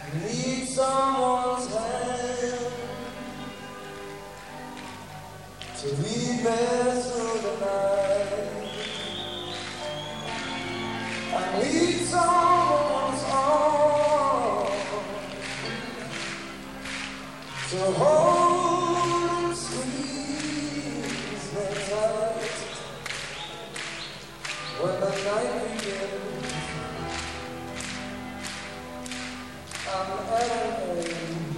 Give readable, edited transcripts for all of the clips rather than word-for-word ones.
Need someone's hand to lead me through the night. I need someone's arm to hold and squeeze me tight when the night begins. I'm enemy.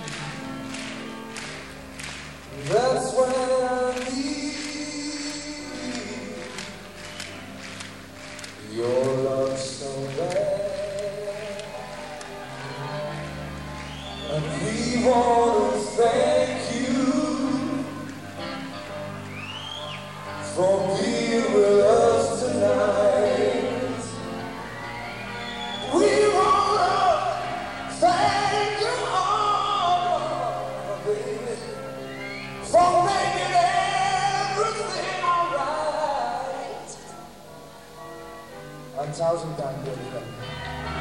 That's when I need your love so bad. And we want to thank you for being with us tonight. We want to thank you, oh, baby, for making everything alright. 1,000 times, baby.